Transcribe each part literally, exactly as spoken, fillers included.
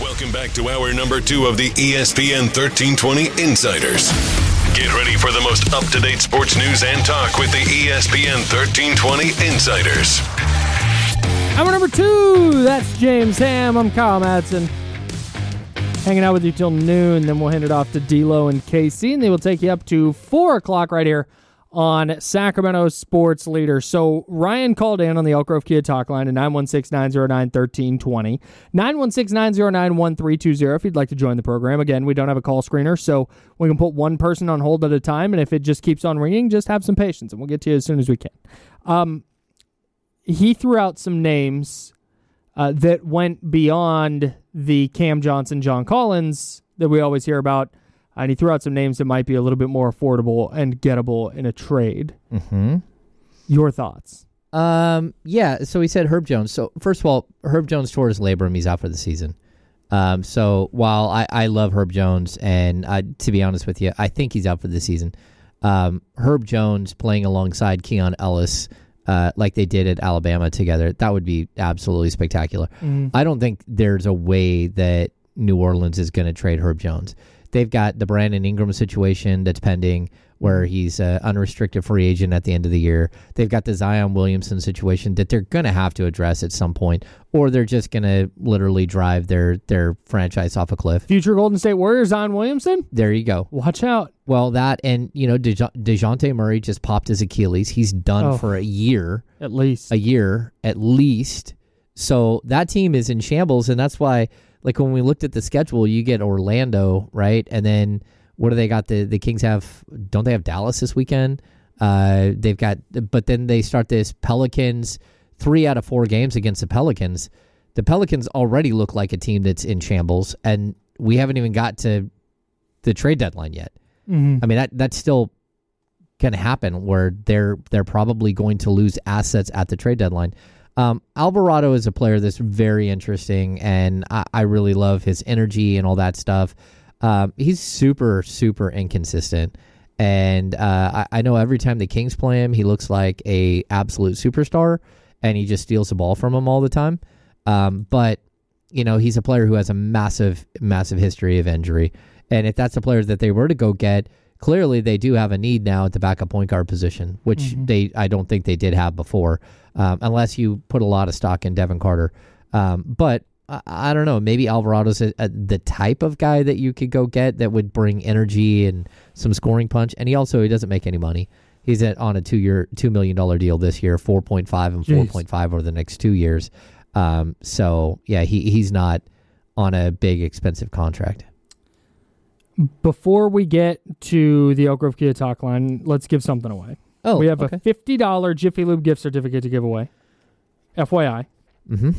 Welcome back to hour number two of the E S P N thirteen twenty Insiders. Get ready for the most up-to-date sports news and talk with the E S P N thirteen twenty Insiders. Hour number two, that's James Ham. I'm Kyle Madsen. Hanging out with you till noon, then we'll hand it off to D-Lo and K C, and they will take you up to four o'clock right here on Sacramento Sports Leader. So Ryan called in on the Elk Grove Kia talk line at nine one six, nine zero nine, one three two zero, nine one six, nine zero nine, one three two zero if you'd like to join the program. Again, we don't have a call screener, so we can put one person on hold at a time, and if it just keeps on ringing, just have some patience, and we'll get to you as soon as we can. Um, he threw out some names uh, that went beyond the Cam Johnson, John Collins that we always hear about. And he threw out some names that might be a little bit more affordable and gettable in a trade. Mm-hmm. Your thoughts? Um, yeah, so he said Herb Jones. So, first of all, Herb Jones tore his labrum. He's out for the season. Um, so, while I, I love Herb Jones, and uh, to be honest with you, I think he's out for the season. Um, Herb Jones playing alongside Keon Ellis, uh, like they did at Alabama together, that would be absolutely spectacular. Mm-hmm. I don't think there's a way that New Orleans is going to trade Herb Jones. They've got the Brandon Ingram situation that's pending, where he's an unrestricted free agent at the end of the year. They've got the Zion Williamson situation that they're going to have to address at some point, or they're just going to literally drive their, their franchise off a cliff. Future Golden State Warriors, Zion Williamson? There you go. Watch out. Well, that, and, you know, Dejo- DeJounte Murray just popped his Achilles. He's done Oh. for a year. At least. A year, at least. So that team is in shambles, and that's why... Like when we looked at the schedule, you get Orlando, right? And then what do they got? The the Kings have, don't they have Dallas this weekend? Uh, they've got, but then they start this Pelicans, three out of four games against the Pelicans. The Pelicans already look like a team that's in shambles, and we haven't even got to the trade deadline yet. Mm-hmm. I mean, that that's still going to happen where they're they're probably going to lose assets at the trade deadline. Um, Alvarado is a player that's very interesting, and I, I really love his energy and all that stuff. Um, he's super, super inconsistent, and uh, I, I know every time the Kings play him, he looks like a absolute superstar, and he just steals the ball from him all the time. Um, but, you know, he's a player who has a massive, massive history of injury, and if that's a player that they were to go get, clearly they do have a need now at the backup point guard position, which mm-hmm. they I don't think they did have before. Um, unless you put a lot of stock in Devin Carter. Um, but I, I don't know, maybe Alvarado's a, a, the type of guy that you could go get that would bring energy and some scoring punch. And he also, he doesn't make any money. He's at, on a two-year, two million dollars deal this year, four point five and four point five over the next two years. Um, so, yeah, he he's not on a big, expensive contract. Before we get to the Elk Grove Kia talk line, let's give something away. Oh, we have okay. a fifty dollars Jiffy Lube gift certificate to give away. F Y I. Mm-hmm.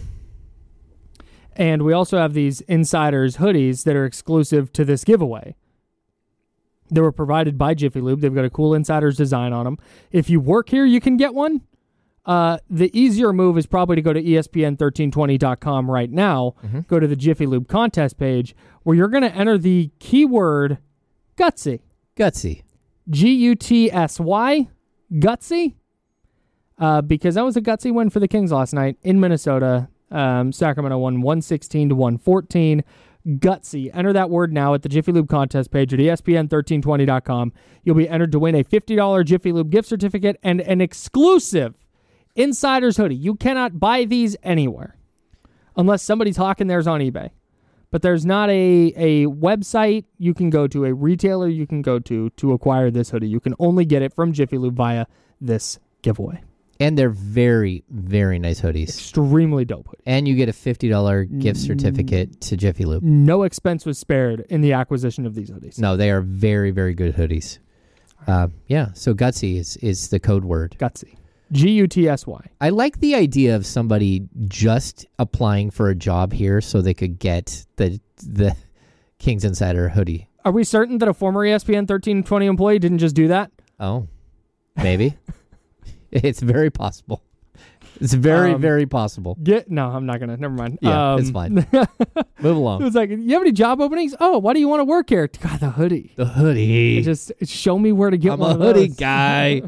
And we also have these Insiders hoodies that are exclusive to this giveaway. They were provided by Jiffy Lube. They've got a cool Insiders design on them. If you work here, you can get one. Uh, the easier move is probably to go to E S P N thirteen twenty dot com right now. Mm-hmm. Go to the Jiffy Lube contest page where you're going to enter the keyword Gutsy. Gutsy. G U T S Y. Gutsy. Uh, because that was a gutsy win for the Kings last night in Minnesota. Um, Sacramento won one sixteen to one fourteen. Gutsy. Enter that word now at the Jiffy Lube contest page at E S P N thirteen twenty dot com. You'll be entered to win a fifty dollars Jiffy Lube gift certificate and an exclusive Insiders hoodie. You cannot buy these anywhere unless somebody's hawking theirs on eBay. But there's not a, a website you can go to, a retailer you can go to to acquire this hoodie. You can only get it from Jiffy Lube via this giveaway. And they're very, very nice hoodies. Extremely dope hoodie. And you get a fifty dollars gift certificate to Jiffy Lube. No expense was spared in the acquisition of these hoodies. No, they are very, very good hoodies. Uh, yeah, so Gutsy is, is the code word. Gutsy. G U T S Y. I like the idea of somebody just applying for a job here so they could get the the Kings Insider hoodie. Are we certain that a former E S P N thirteen twenty employee didn't just do that? Oh, maybe. It's very possible. It's very, um, very possible. Get No, I'm not going to. Never mind. Yeah, um, it's fine. Move along. It was like, you have any job openings? Oh, why do you want to work here? God, the hoodie. The hoodie. It just show me where to get I'm one a of hoodie those. guy.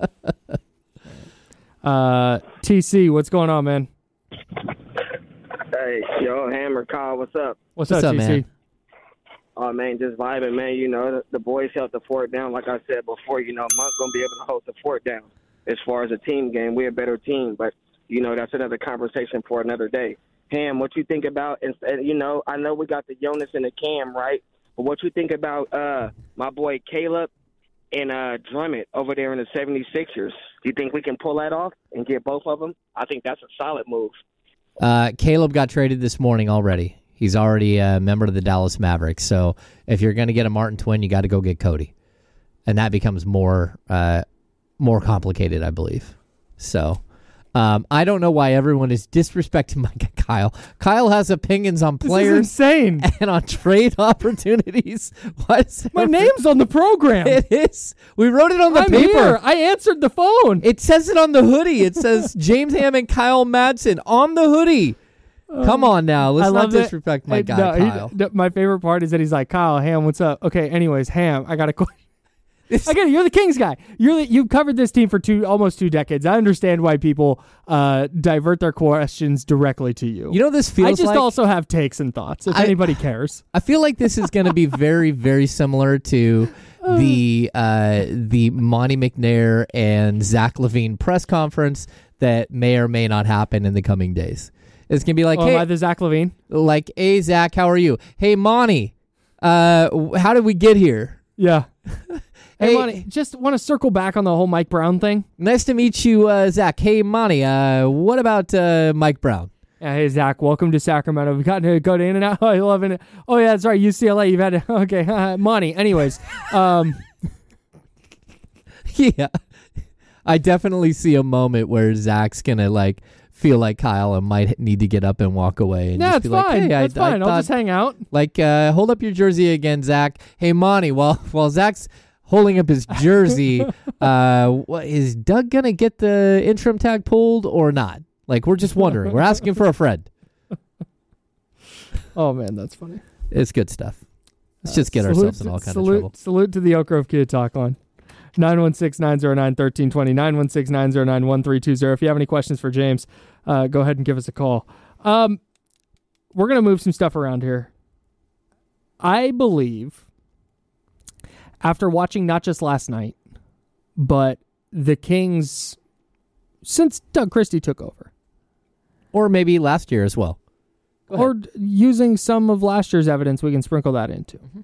uh, T C, what's going on, man? Hey, yo, Hammer, Kyle, what's up? What's, What's up, up, G C? man? Oh, man, just vibing, man. You know, the, the boys held the fort down. Like I said before, you know, Monk's going to be able to hold the fort down. As far as a team game, we're a better team. But, you know, that's another conversation for another day. Ham, what you think about, and, and you know, I know we got the Jonas and the Cam, right? But what you think about uh, my boy Caleb and uh, Drummond over there in the seventy-sixers? Do you think we can pull that off and get both of them? I think that's a solid move. Uh, Caleb got traded this morning already. He's already a member of the Dallas Mavericks. So if you're going to get a Martin twin, you got to go get Cody. And that becomes more uh, more complicated, I believe. So um, I don't know why everyone is disrespecting my guy, Kyle. Kyle has opinions on players This is insane. and on trade opportunities. What is My there- name's on the program. It is. We wrote it on the I'm paper. here. I answered the phone. It says it on the hoodie. It says James Ham and Kyle Madsen on the hoodie. Come on now. Let's I not love that- disrespect my Hey, guy, no, he- Kyle. no, my favorite part is that he's like, Kyle, Ham, what's up? Okay, anyways, Ham, I got a question. I get it. You're the Kings guy. You're the, you've covered this team for two, almost two decades. I understand why people uh, divert their questions directly to you. You know what this I feels just like? also have takes and thoughts. If I- anybody cares, I feel like this is going to be very, very similar to the uh, the Monty McNair and Zach Levine press conference that may or may not happen in the coming days. It's going to be like, oh, hey, am I the Zach Levine? like, hey, Zach, how are you? Hey, Monty, uh, how did we get here? Yeah. Hey, Hey- Monty, just want to circle back on the whole Mike Brown thing. Nice to meet you, uh, Zach. Hey, Monty, uh, what about uh, Mike Brown? Yeah, hey, Zach, welcome to Sacramento. We've gotten to go to In and Out. Oh, I love it. Oh, yeah, that's right. U C L A, you've had to. Okay, uh, Monty. Anyways, um, Yeah. I definitely see a moment where Zach's going to, like, feel like Kyle and might need to get up and walk away. And yeah, just it's be like, fine. hey, I, That's I fine. I'll thought- just hang out. Like, uh, hold up your jersey again, Zach. Hey, Monty, while, while Zach's holding up his jersey, uh, what, is Doug going to get the interim tag pulled or not? Like, we're just wondering. We're asking for a friend. Oh, man, that's funny. It's good stuff. Let's just get Salute ourselves to- in all kind salute, of trouble. Salute to the Oak Grove Kia Talk line. nine one six, nine zero nine, one three two zero, nine one six, nine zero nine, one three two zero. If you have any questions for James, uh, go ahead and give us a call. Um, we're going to move some stuff around here. I believe, after watching not just last night, but the Kings since Doug Christie took over, Or maybe last year as well. Go ahead. or d- using some of last year's evidence, we can sprinkle that into. Mm-hmm.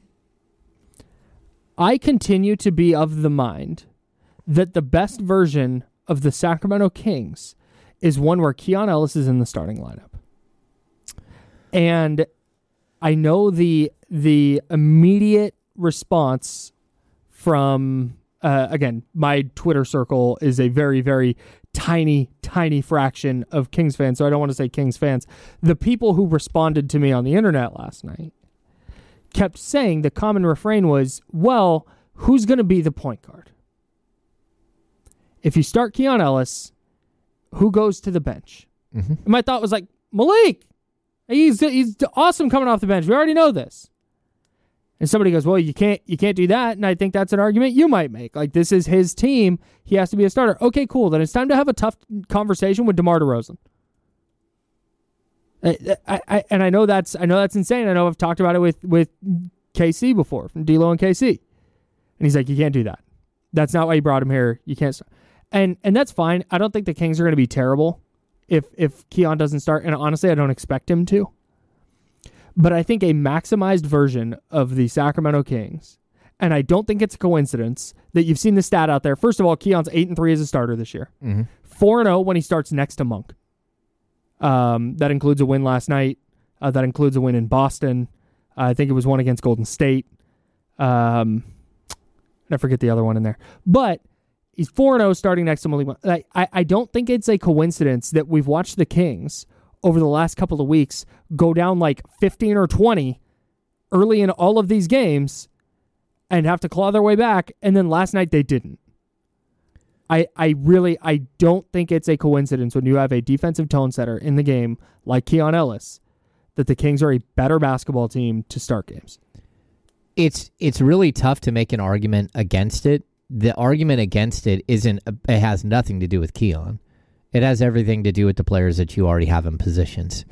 I continue to be of the mind that the best version of the Sacramento Kings is one where Keon Ellis is in the starting lineup. And I know the the immediate response from, uh, again, my Twitter circle is a very, very tiny, tiny fraction of Kings fans, so I don't want to say Kings fans. The people who responded to me on the internet last night kept saying the common refrain was, well, who's going to be the point guard? If you start Keon Ellis, who goes to the bench? Mm-hmm. And my thought was like, Malik. He's he's awesome coming off the bench. We already know this. And somebody goes, well, you can't you can't do that. And I think that's an argument you might make. Like, this is his team. He has to be a starter. Okay, cool. Then it's time to have a tough conversation with DeMar DeRozan. I, I, I, and I know that's I know that's insane. I know I've talked about it with, with K C before, from D'Lo and K C. And he's like, you can't do that. That's not why you brought him here. You can't start. And and that's fine. I don't think the Kings are going to be terrible if if Keon doesn't start. And honestly, I don't expect him to. But I think a maximized version of the Sacramento Kings, and I don't think it's a coincidence that you've seen the stat out there. First of all, Keon's eight and three as a starter this year. Mm-hmm. four and oh when he starts next to Monk. Um, that includes a win last night. Uh, that includes a win in Boston. Uh, I think it was one against Golden State. Um, I forget the other one in there. But he's four and oh starting next to Malik Monk. I, I, I don't think it's a coincidence that we've watched the Kings over the last couple of weeks go down like fifteen or twenty early in all of these games and have to claw their way back. And then last night they didn't. I, I really, I don't think it's a coincidence when you have a defensive tone setter in the game like Keon Ellis that the Kings are a better basketball team to start games. It's it's really tough to make an argument against it. The argument against it isn't, it has nothing to do with Keon. It has everything to do with the players that you already have in positions. Sure.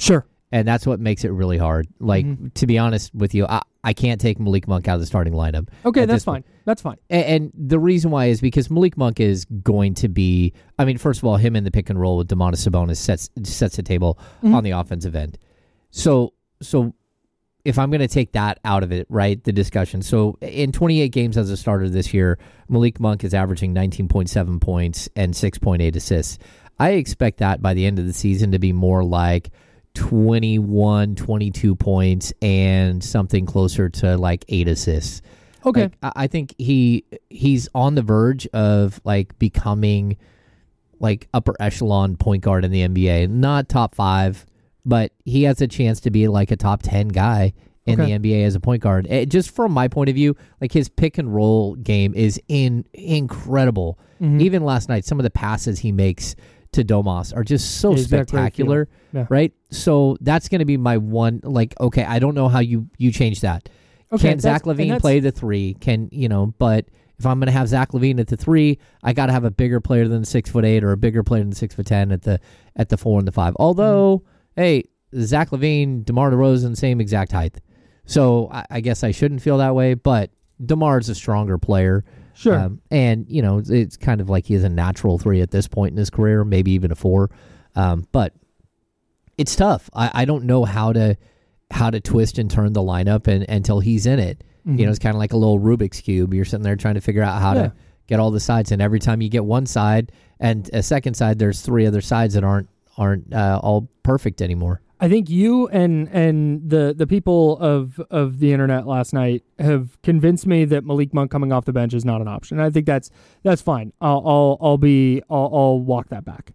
And that's what makes it really hard. Like, mm-hmm. to be honest with you, I, I can't take Malik Monk out of the starting lineup. Okay, that's fine. Point. That's fine. And, and the reason why is because Malik Monk is going to be, I mean, first of all, him in the pick and roll with Domantas Sabonis sets sets the table mm-hmm. on the offensive end. So, so if I'm going to take that out of it, right, the discussion. So in twenty-eight games as a starter this year, Malik Monk is averaging nineteen point seven points and six point eight assists. I expect that by the end of the season to be more like twenty-one, twenty-two points and something closer to like eight assists. Okay. Like, I think he he's on the verge of like becoming like upper echelon point guard in the N B A. Not top five, but he has a chance to be like a top ten guy in okay. the N B A as a point guard. It, just from my point of view, like his pick and roll game is in incredible. Mm-hmm. Even last night, some of the passes he makes to Domas are just so yeah, spectacular, yeah. right? So that's going to be my one, like, okay, I don't know how you, you change that. Okay, Can Zach LaVine play the three? Can, you know, but if I'm going to have Zach LaVine at the three, I got to have a bigger player than six foot eight or a bigger player than six foot ten at the, at the four and the five. Although, mm-hmm. hey, Zach LaVine, DeMar DeRozan, same exact height. So I, I guess I shouldn't feel that way, but DeMar's a stronger player. Sure. Um, and, you know, it's kind of like he is a natural three at this point in his career, maybe even a four. Um, but it's tough. I, I don't know how to how to twist and turn the lineup and, until he's in it. Mm-hmm. You know, it's kind of like a little Rubik's Cube. You're sitting there trying to figure out how yeah. to get all the sides. And every time you get one side and a second side, there's three other sides that aren't aren't uh, all perfect anymore. I think you and and the, the people of, of the internet last night have convinced me that Malik Monk coming off the bench is not an option. I think that's that's fine. I'll I'll, I'll be I'll, I'll walk that back.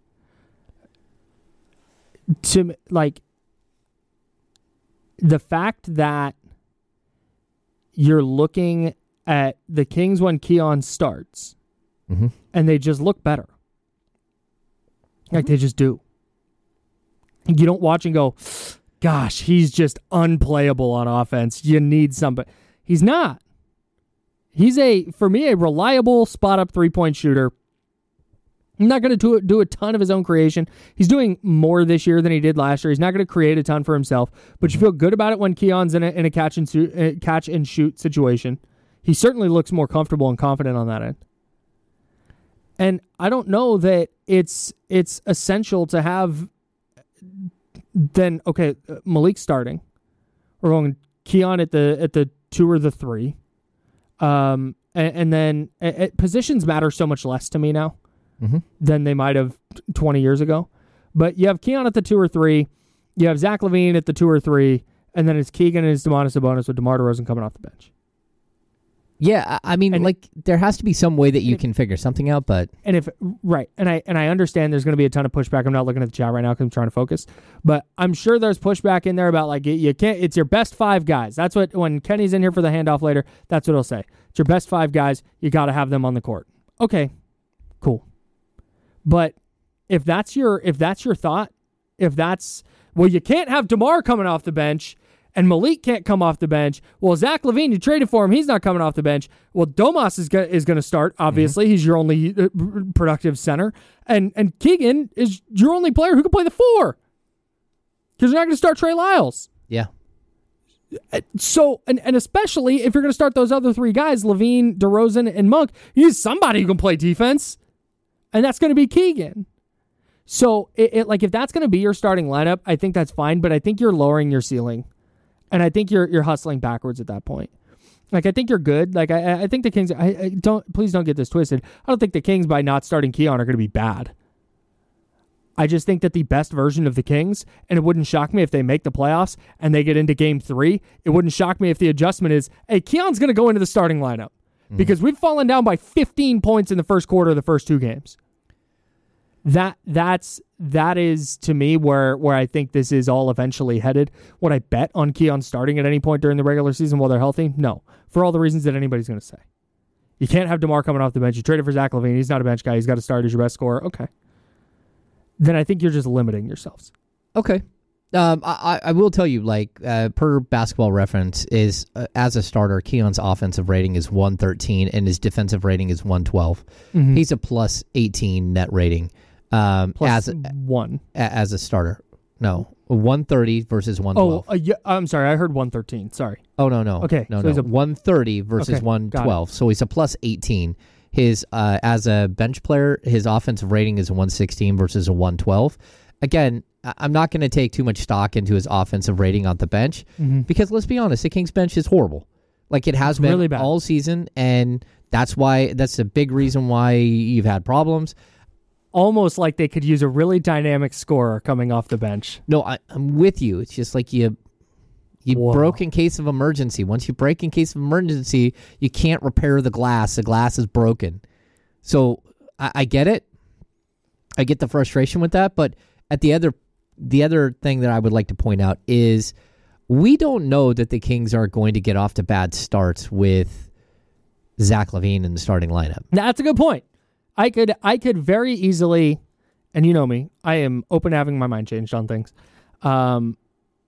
To like the fact that you're looking at the Kings when Keon starts, mm-hmm. and they just look better, like they just do. You don't watch and go, gosh, he's just unplayable on offense. You need somebody. He's not. He's a, for me, a reliable spot-up three-point shooter. He's not going to do, do a ton of his own creation. He's doing more this year than he did last year. He's not going to create a ton for himself, but you feel good about it when Keon's in a, in a catch and shoot, uh, catch and shoot situation. He certainly looks more comfortable and confident on that end. And I don't know that it's it's essential to have. Then okay, Malik starting. We're going Keon at the at the two or the three, um, and, and then it, it, positions matter so much less to me now mm-hmm. than they might have twenty years ago. But you have Keon at the two or three, you have Zach LaVine at the two or three, and then it's Keegan and it's Domantas Sabonis with DeMar DeRozan coming off the bench. Yeah, I mean, and like there has to be some way that you if, can figure something out, but and if right, and I and I understand there's going to be a ton of pushback. I'm not looking at the chat right now because I'm trying to focus, but I'm sure there's pushback in there about like you can't. It's your best five guys. That's what when Kenny's in here for the handoff later. That's what he'll say. It's your best five guys. You got to have them on the court. Okay, cool. But if that's your if that's your thought, if that's well, you can't have DeMar coming off the bench. And Malik can't come off the bench. Well, Zach LaVine, you traded for him. He's not coming off the bench. Well, Domas is going is going to start, obviously. Mm-hmm. He's your only uh, productive center. And and Keegan is your only player who can play the four. Because you're not going to start Trey Lyles. Yeah. So, and, and especially if you're going to start those other three guys, LaVine, DeRozan, and Monk, you need somebody who can play defense. And that's going to be Keegan. So, it, it like if that's going to be your starting lineup, I think that's fine. But I think you're lowering your ceiling. And I think you're you're hustling backwards at that point. Like I think you're good. Like I I think the Kings. I, I don't please don't get this twisted. I don't think the Kings by not starting Keon are going to be bad. I just think that the best version of the Kings, and it wouldn't shock me if they make the playoffs and they get into Game Three. It wouldn't shock me if the adjustment is, hey, Keon's going to go into the starting lineup mm-hmm. because we've fallen down by fifteen points in the first quarter of the first two games. That that's that is to me where where I think this is all eventually headed. Would I bet on Keon starting at any point during the regular season while they're healthy? No, for all the reasons that anybody's going to say. You can't have DeMar coming off the bench. You traded for Zach LaVine. He's not a bench guy. He's got to start as your best scorer. Okay, then I think you're just limiting yourselves. Okay, um, I I will tell you like uh, per Basketball Reference is uh, as a starter, Keon's offensive rating is one thirteen and his defensive rating is one twelve. Mm-hmm. He's a plus eighteen net rating. Um, Plus as a, one as a starter, no, one thirty versus one twelve. Oh, uh, yeah, I'm sorry. I heard one thirteen. Sorry. Oh, no, no. Okay, No, so no. he's a- one thirty versus Okay, one twelve. got So he's a plus eighteen. His uh, as a bench player, his offensive rating is a one sixteen versus a one twelve. Again, I- I'm not going to take too much stock into his offensive rating on the bench Mm-hmm. because let's be honest, the Kings bench is horrible. Like it has been really bad. all season, and that's why that's a big reason why you've had problems. Almost like they could use a really dynamic scorer coming off the bench. No, I, I'm with you. It's just like you you Whoa. broke in case of emergency. Once you break in case of emergency, you can't repair the glass. The glass is broken. So I, I get it. I get the frustration with that. But at the other the other thing that I would like to point out is we don't know that the Kings are going to get off to bad starts with Zach LaVine in the starting lineup. That's a good point. I could I could very easily, and you know me, I am open to having my mind changed on things. Um,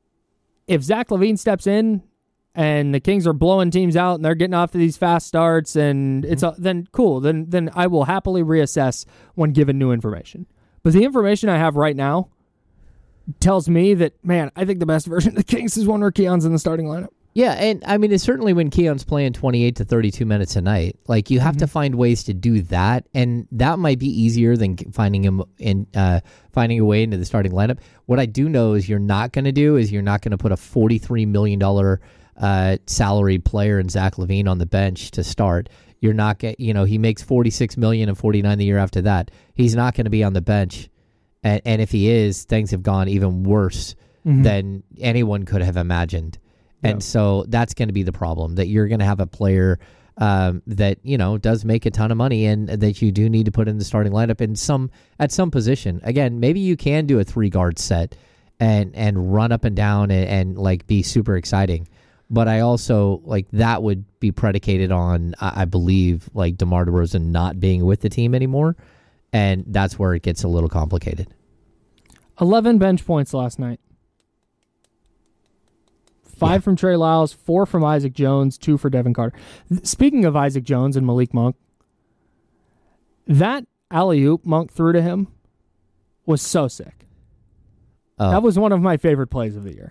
if Zach LaVine steps in and the Kings are blowing teams out and they're getting off to these fast starts, and it's a, then cool. Then then I will happily reassess when given new information. But the information I have right now tells me that, man, I think the best version of the Kings is one where Keon's in the starting lineup. Yeah, and I mean, it's certainly when Keon's playing twenty-eight to thirty-two minutes a night. Like, you have Mm-hmm. to find ways to do that, and that might be easier than finding him in uh, finding a way into the starting lineup. What I do know is you're not going to do is you're not going to put a forty-three million dollars uh, salaried player in Zach LaVine on the bench to start. You're not get, you know, he makes forty-six million dollars and forty-nine the year after that. He's not going to be on the bench, and, and if he is, things have gone even worse Mm-hmm. than anyone could have imagined. And Yeah. so that's going to be the problem, that you're going to have a player um, that, you know, does make a ton of money and that you do need to put in the starting lineup in some at some position. Again, maybe you can do a three guard set and and run up and down and, and like be super exciting. But I also like that would be predicated on, I I believe, like DeMar DeRozan not being with the team anymore. And that's where it gets a little complicated. eleven bench points last night. Five Yeah. from Trey Lyles, four from Isaac Jones, two for Devin Carter. Th- Speaking of Isaac Jones and Malik Monk, that alley-oop Monk threw to him was so sick. Oh, That was one of my favorite plays of the year.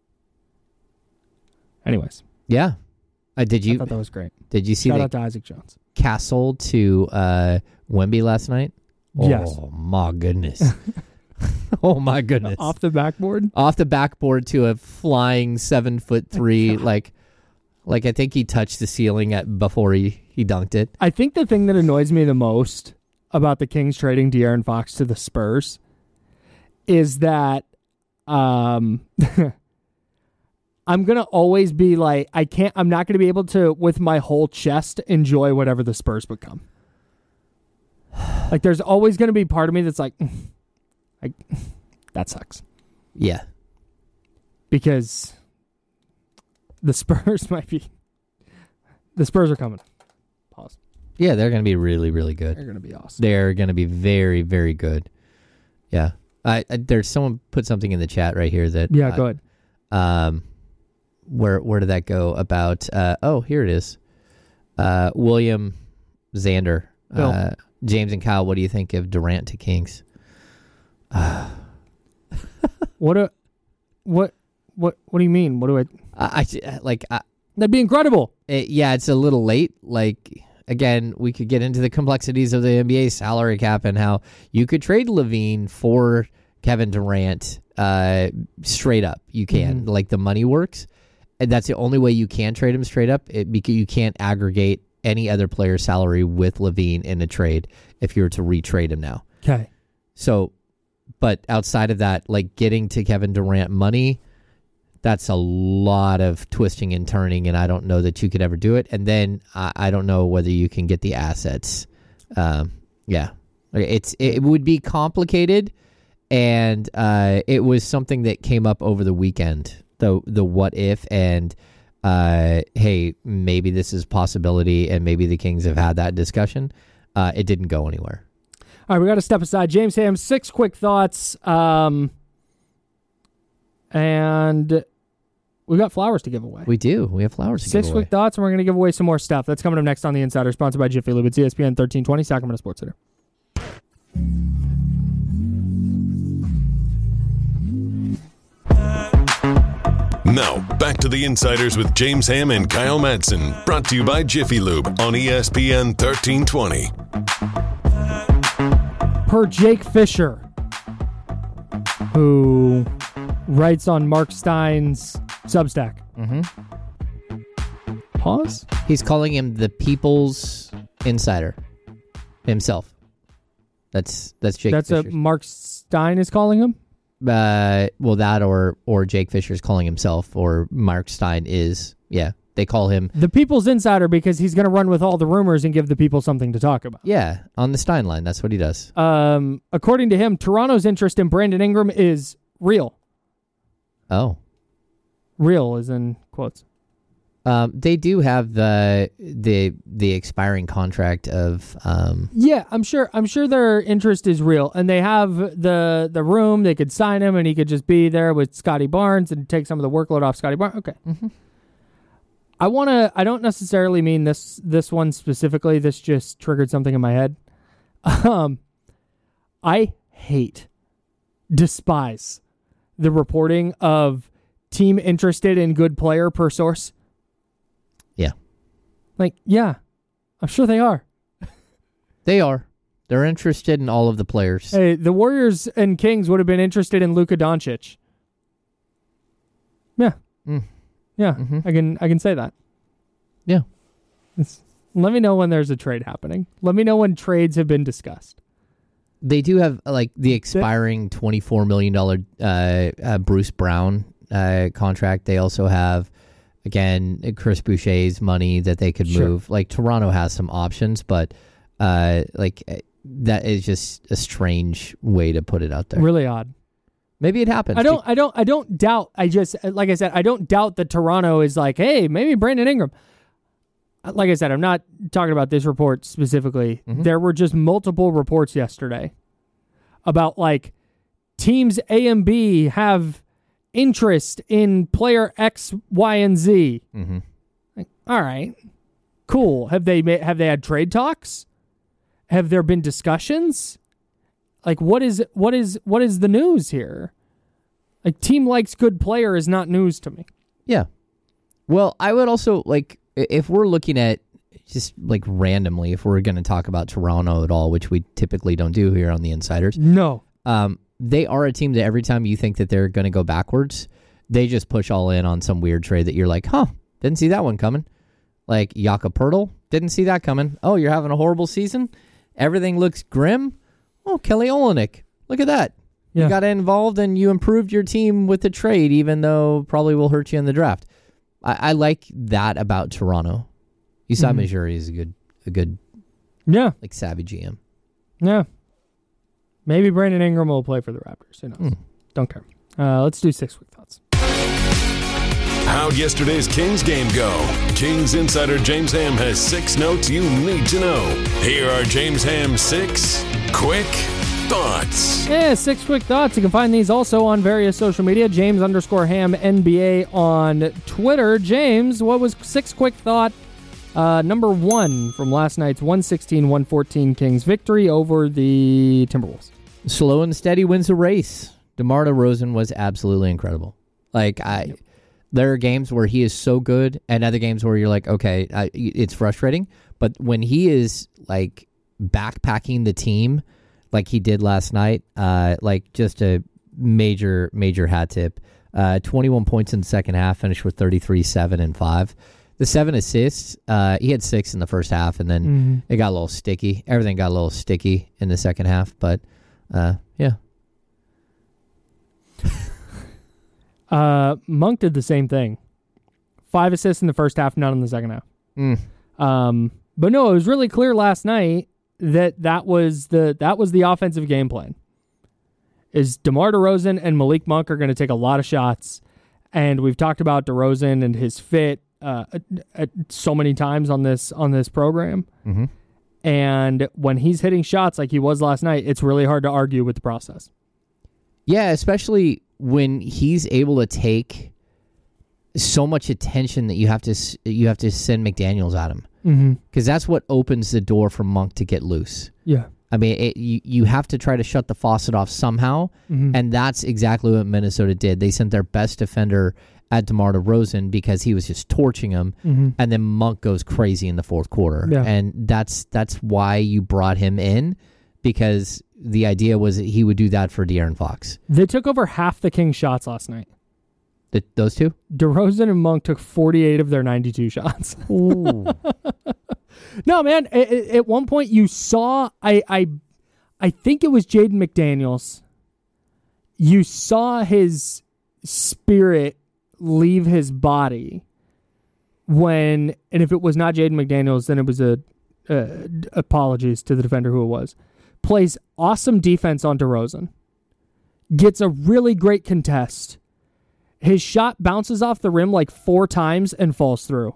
Anyways, yeah. Uh, did I you thought that was great. did you see Shout the out to Isaac Jones. Castle to uh, Wemby last night? Oh, Yes. my goodness. oh, my goodness. Off the backboard. Off the backboard to a flying seven foot three. like, like I think he touched the ceiling at before he, he dunked it. I think the thing that annoys me the most about the Kings trading De'Aaron Fox to the Spurs is that um, I'm going to always be like, I can't, I'm not going to be able to, with my whole chest, enjoy whatever the Spurs become. Like, there's always going to be part of me that's like, like, that sucks. Yeah. Because the Spurs might be, the Spurs are coming. Pause. Yeah, they're going to be really, really good. They're going to be awesome. They're going to be very, very good. Yeah. I, I There's someone put something in the chat right here that. Yeah, I- go ahead. Um, where where did that go? About uh, oh, here it is. Uh, William Xander, Bill. uh, James and Kyle. What do you think of Durant to Kings? What a, what, what, what do you mean? What do I, I, I like. I, that'd be incredible. it, yeah, it's a little late. Like again, we could get into the complexities of the N B A salary cap and how you could trade LaVine for Kevin Durant. Uh, straight up, you can. Mhm. Like the money works. And that's the only way you can trade him straight up. It, because you can't aggregate any other player's salary with LaVine in a trade if you were to retrade him now. Okay. So, but outside of that, like getting to Kevin Durant money, that's a lot of twisting and turning, and I don't know that you could ever do it. And then I, I don't know whether you can get the assets. Um, yeah, it's it would be complicated, and uh, it was something that came up over the weekend. The the what if and uh, hey, maybe this is a possibility, and maybe the Kings have had that discussion. Uh, it didn't go anywhere. All right, we got to step aside. James Ham, six quick thoughts. Um, and we got flowers to give away. We do. We have flowers to Six give away. quick thoughts, and we're going to give away some more stuff. That's coming up next on The Insider, sponsored by Jiffy Lube. It's E S P N thirteen twenty, Sacramento Sports Center. Now, back to the Insiders with James Ham and Kyle Madsen, brought to you by Jiffy Lube on E S P N thirteen twenty. Per Jake Fisher, who writes on Mark Stein's Substack. Mm-hmm. Pause? He's calling him the People's Insider himself. That's that's Jake That's Fisher's. what Mark Stein is calling him? Uh, well, that or or Jake Fisher's calling himself, or Mark Stein is. Yeah, they call him The People's Insider because he's going to run with all the rumors and give the people something to talk about. Yeah, on the Stein line. That's what he does. Um, according to him, Toronto's interest in Brandon Ingram is real. Oh. Real is in quotes. Um, they do have the the the expiring contract of um, Yeah, I'm sure. I'm sure their interest is real, and they have the the room. They could sign him, and he could just be there with Scotty Barnes and take some of the workload off Scotty Barnes. Okay. Mm-hmm. I want to. I don't necessarily mean this this one specifically. This just triggered something in my head. Um, I hate, despise the reporting of team interested in good player per source. Yeah. Like, yeah, I'm sure they are. They are. They're interested in all of the players. Hey, the Warriors and Kings would have been interested in Luka Doncic. Yeah. Mm. Yeah, Mm-hmm. I can I can say that. Yeah. It's, let me know when there's a trade happening. Let me know when trades have been discussed. They do have like the expiring twenty-four million dollars uh, uh, Bruce Brown uh, contract. They also have, again, Chris Boucher's money that they could Sure. move. Like Toronto has some options, but uh, like that is just a strange way to put it out there. Really odd. Maybe it happens. I don't I don't I don't doubt. I just like I said, I don't doubt that Toronto is like, hey, maybe Brandon Ingram. Like I said, I'm not talking about this report specifically. Mm-hmm. There were just multiple reports yesterday about like teams A and B have interest in player X, Y, and Z. Mm-hmm. Like, all right, cool. Have they ma- have they had trade talks? Have there been discussions? Like, what is what is what is the news here? Like, team likes good player is not news to me. Yeah. Well, I would also, like, if we're looking at just, like, randomly, if we're going to talk about Toronto at all, which we typically don't do here on the Insiders, No. um, they are a team that every time you think that they're going to go backwards, they just push all in on some weird trade that you're like, huh, didn't see that one coming. Like, Jakob Poeltl, didn't see that coming. Oh, you're having a horrible season? Everything looks grim? Oh, Kelly Olynyk, look at that. Yeah. You got involved and you improved your team with the trade, even though probably will hurt you in the draft. I, I like that about Toronto. Usai Mhm. Majuri is a good, a good, Yeah. like, savvy G M. Yeah. Maybe Brandon Ingram will play for the Raptors. Who knows? Hmm. Don't care. Uh, let's do six quick thoughts. How'd yesterday's Kings game go? Kings insider James Ham has six notes you need to know. Here are James Ham's six quick thoughts. Yeah, six quick thoughts. You can find these also on various social media. James underscore Ham N B A on Twitter. James, what was six quick thought uh, number one from last night's one sixteen one fourteen Kings victory over the Timberwolves? Slow and steady wins the race. DeMar DeRozan was absolutely incredible. Like, I, yep. There are games where he is so good and other games where you're like, okay, I, it's frustrating. But when he is, like, backpacking the team like he did last night, uh, like, just a major, major hat tip. Uh, twenty-one points in the second half, finished with thirty-three, seven, and five. The seven assists, uh, he had six in the first half, and then mm-hmm. it got a little sticky. Everything got a little sticky in the second half, but, uh, yeah. Uh, Monk did the same thing. Five assists in the first half, none in the second half. Mm. Um, but no, it was really clear last night that that was the that was the offensive game plan. Is DeMar DeRozan and Malik Monk are going to take a lot of shots, and we've talked about DeRozan and his fit uh, at, at so many times on this on this program. Mm-hmm. And when he's hitting shots like he was last night, it's really hard to argue with the process. Yeah, especially when he's able to take so much attention that you have to you have to send McDaniels at him, because mm-hmm. that's what opens the door for Monk to get loose. Yeah, I mean, it, you you have to try to shut the faucet off somehow, mm-hmm. and that's exactly what Minnesota did. They sent their best defender at DeMar DeRozan because he was just torching him, Mm-hmm. and then Monk goes crazy in the fourth quarter. Yeah. And that's that's why you brought him in, because the idea was that he would do that for De'Aaron Fox. They took over half the Kings' shots last night. The, those two? DeRozan and Monk took forty-eight of their ninety-two shots. Ooh. No, man. At, at one point, you saw, I, I, I think it was Jaden McDaniels. You saw his spirit leave his body when, and if it was not Jaden McDaniels, then it was a, uh, apologies to the defender who it was, plays awesome defense on DeRozan, gets a really great contest. His shot bounces off the rim like four times and falls through.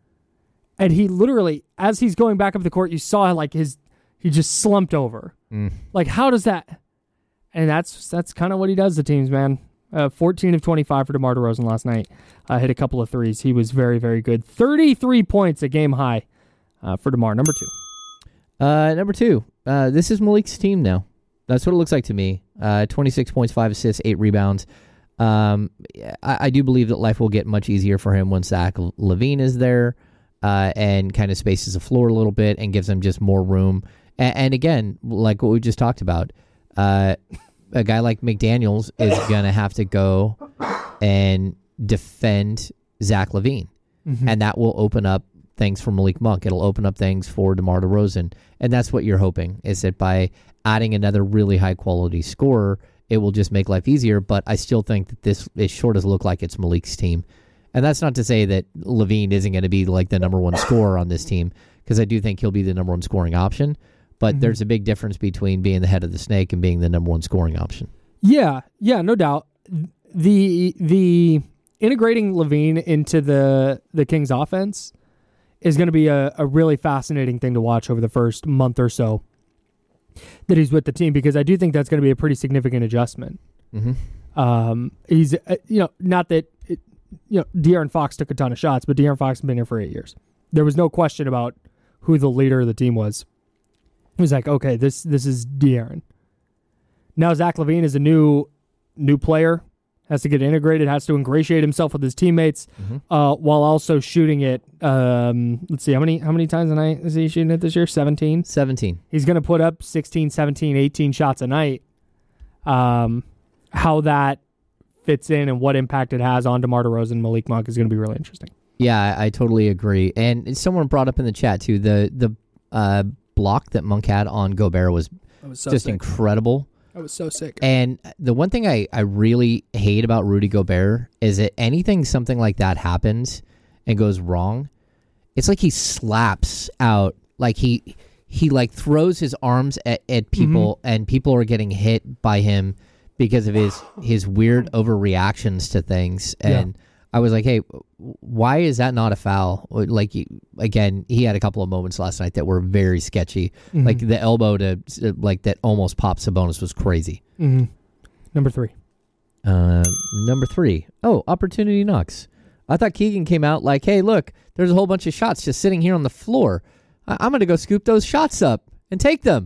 And he literally, as he's going back up the court, you saw like his, he just slumped over. Mm. Like, how does that? And that's that's kind of what he does to teams, man. Uh, fourteen of twenty-five for DeMar DeRozan last night. Uh, hit a couple of threes. He was very, very good. thirty-three points, a game high uh, for DeMar. Number two. Uh, number two. Uh, this is Malik's team now. That's what it looks like to me. Uh, twenty-six points, five assists, eight rebounds. Um, I, I do believe that life will get much easier for him once Zach LaVine is there. Uh, and kind of spaces the floor a little bit and gives them just more room. And, and again, like what we just talked about, uh, a guy like McDaniels is going to have to go and defend Zach LaVine. Mm-hmm. And that will open up things for Malik Monk. It'll open up things for DeMar DeRozan. And that's what you're hoping, is that by adding another really high-quality scorer, it will just make life easier. But I still think that this, as short as look like it's Malik's team. And that's not to say that LaVine isn't going to be like the number one scorer on this team, because I do think he'll be the number one scoring option. But mm-hmm. there's a big difference between being the head of the snake and being the number one scoring option. Yeah, yeah, no doubt. The the integrating LaVine into the the Kings offense is going to be a, a really fascinating thing to watch over the first month or so that he's with the team, because I do think that's going to be a pretty significant adjustment. Mm-hmm. Um, he's uh, you know not that. It, You know, De'Aaron Fox took a ton of shots, but De'Aaron Fox has been here for eight years. There was no question about who the leader of the team was. It was like, okay, this this is De'Aaron. Now Zach LaVine is a new new player, has to get integrated, has to ingratiate himself with his teammates, mm-hmm. uh, while also shooting it. Um, let's see, how many how many times a night is he shooting it this year? seventeen? seventeen. He's going to put up sixteen, seventeen, eighteen shots a night. Um, how that fits in and what impact it has on DeMar DeRozan and Malik Monk is going to be really interesting. Yeah, I, I totally agree. And someone brought up in the chat, too, the the uh, block that Monk had on Gobert was, was so just sick. incredible. That was so sick. And the one thing I, I really hate about Rudy Gobert is that anything something like that happens and goes wrong, it's like he slaps out, like he he like throws his arms at, at people, mm-hmm. and people are getting hit by him because of his, his weird overreactions to things. And yeah. I was like, hey, why is that not a foul? Like, again, he had a couple of moments last night that were very sketchy. Mm-hmm. Like the elbow to, like, that almost popped Sabonis was crazy. Mm-hmm. Number three. Uh, number three. Oh, opportunity knocks. I thought Keegan came out like, hey, look, there's a whole bunch of shots just sitting here on the floor. I- I'm going to go scoop those shots up and take them.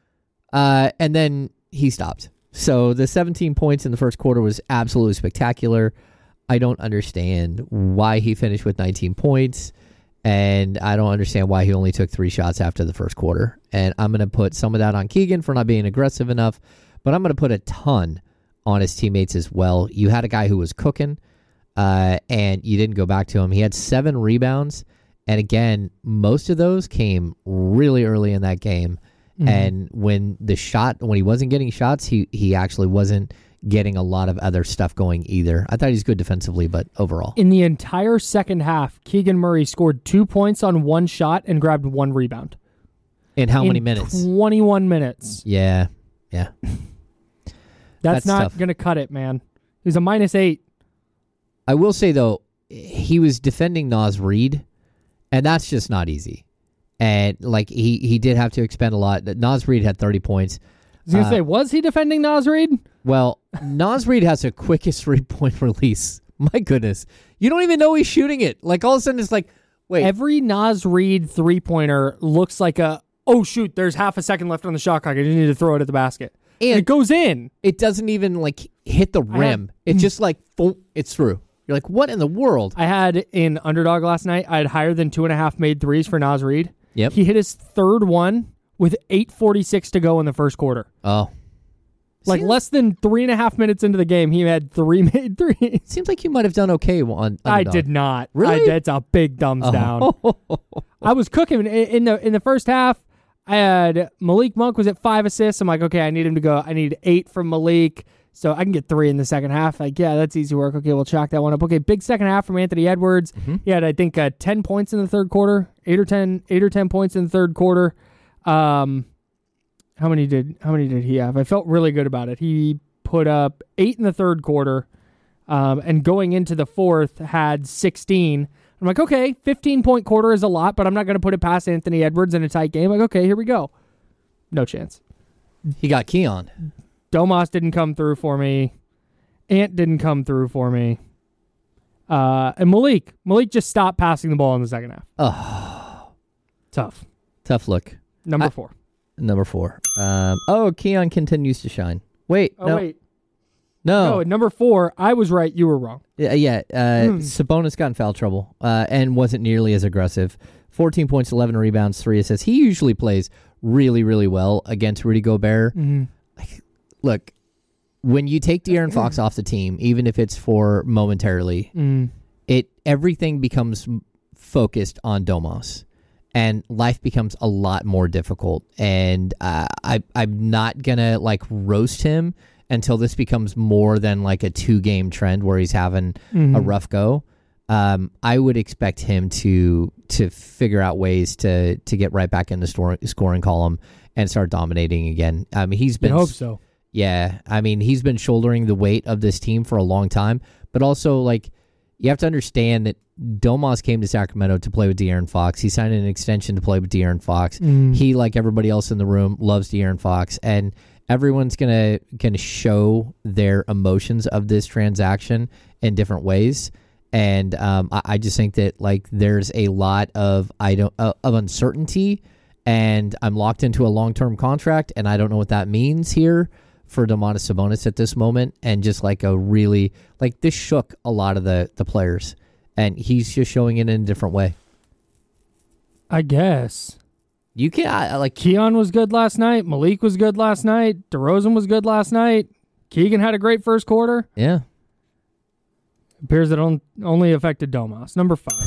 Uh, and then he stopped. So the seventeen points in the first quarter was absolutely spectacular. I don't understand why he finished with nineteen points, and I don't understand why he only took three shots after the first quarter. And I'm going to put some of that on Keegan for not being aggressive enough, but I'm going to put a ton on his teammates as well. You had a guy who was cooking, uh, and you didn't go back to him. He had seven rebounds, and again, most of those came really early in that game. Mm-hmm. And when the shot, when he wasn't getting shots, he, he actually wasn't getting a lot of other stuff going either. I thought he's good defensively, but overall. In the entire second half, Keegan Murray scored two points on one shot and grabbed one rebound. In how in many minutes? twenty-one minutes. Yeah, yeah. That's, That's not going to cut it, man. He's a minus eight. I will say, though, he was defending Naz Reid, and that's just not easy. And, like, he, he did have to expend a lot. Naz Reid had thirty points. I was going to uh, say, was he defending Naz Reid? Well, Naz Reid has a quickest three-point release. My goodness. You don't even know he's shooting it. Like, all of a sudden, it's like, wait. Every Naz Reid three-pointer looks like a, oh, shoot, there's half a second left on the shot clock. I just need to throw it at the basket. And, and it goes in. It doesn't even, like, hit the rim. Have, it's just like, boom, it's through. You're like, what in the world? I had in Underdog last night, I had higher than two and a half made threes for Naz Reid. Yep. He hit his third one with eight forty-six to go in the first quarter. Oh. Like Seems, less than three and a half minutes into the game, he had three made threes. Seems like you might have done okay on Underdog. I did not. Really? I, that's a big thumbs Oh. down. I was cooking in, in the in the first half. I had Malik Monk was at five assists. I'm like, okay, I need him to go. I need eight from Malik, so I can get three in the second half. Like, yeah, that's easy work. Okay, we'll chalk that one up. Okay, big second half from Anthony Edwards. Mm-hmm. He had, I think, uh, ten points in the third quarter, eight or ten, eight or ten points in the third quarter. Um, how many did how many did he have? I felt really good about it. He put up eight in the third quarter, um, and going into the fourth had sixteen. I'm like, okay, fifteen-point quarter is a lot, but I'm not going to put it past Anthony Edwards in a tight game. Like, okay, here we go. No chance. He got Keon. Domas didn't come through for me. Ant didn't come through for me. Uh, and Malik. Malik just stopped passing the ball in the second half. Oh. Tough. Tough look. Number I- four. Number four. Um, oh, Keon continues to shine. Wait. Oh, no. wait. No. No, at number four, I was right. You were wrong. Yeah, yeah. Uh, Sabonis got in foul trouble uh, and wasn't nearly as aggressive. fourteen points, eleven rebounds, three assists. He usually plays really, really well against Rudy Gobert. Mm-hmm. Like, look, when you take De'Aaron Fox off the team, even if it's for momentarily, Mm. it everything becomes focused on Domas, and life becomes a lot more difficult. And uh, I, I'm not gonna like roast him until this becomes more than like a two-game trend where he's having Mm-hmm. a rough go. Um, I would expect him to to figure out ways to to get right back in the store, scoring column and start dominating again. I mean, he's I been hope so. yeah. I mean, he's been shouldering the weight of this team for a long time, but also like you have to understand that Domas came to Sacramento to play with De'Aaron Fox. He signed an extension to play with De'Aaron Fox. Mm. He, like everybody else in the room, loves De'Aaron Fox, and everyone's gonna gonna show their emotions of this transaction in different ways. And um, I, I just think that like there's a lot of I don't uh, of uncertainty, and I'm locked into a long term contract, and I don't know what that means here for Domantas Sabonis at this moment. And just like a really like this shook a lot of the the players, and he's just showing it in a different way. I guess. You can't I, like Keon was good last night. Malik was good last night. DeRozan was good last night. Keegan had a great first quarter. yeah. Appears it on, only affected Domas. Number five.